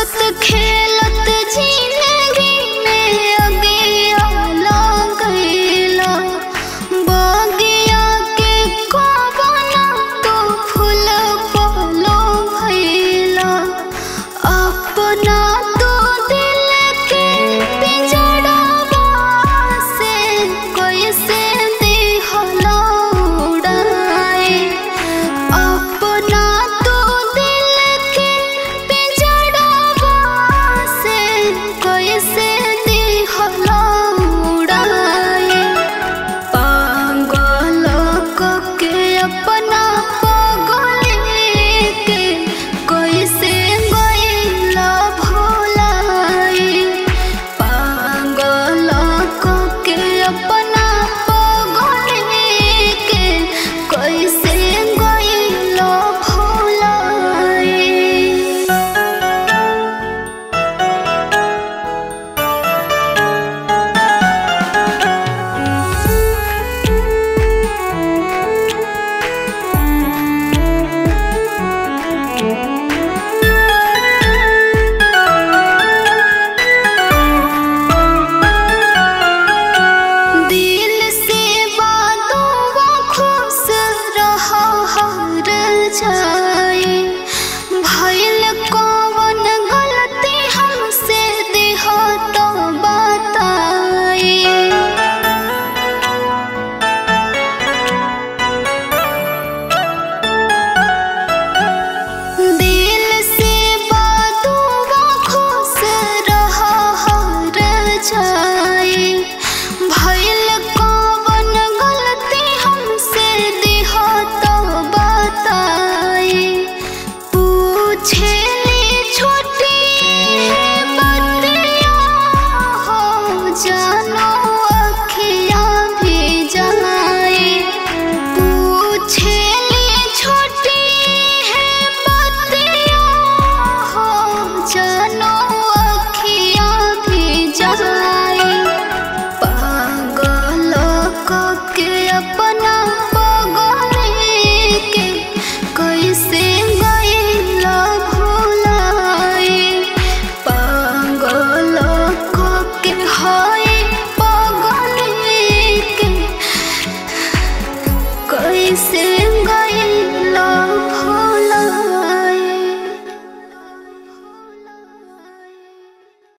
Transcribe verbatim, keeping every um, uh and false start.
हंसत खेलत जिंदगी में अगिया लगैला। बगिया के कवना तो फूल पलो भैला। अपना तो दिल के पिंजड़वा से कैसे दिहला उड़ाए। अपना तो दिल के पिंजड़वा से कैसे दिहला उड़ाए। पागल के अपना पगली के कैसे गइला भुलाए। पागल के अपना पगली के कैसे गइला भुलाए। दिल से बातों खुश रहा हर जाए। भइल कौन गलती हमसे दिहा तो बताए। दिल से बातों खुश रहा हर जाए। भइल कौन गलती हमसे दिहा तो बताए। पूछे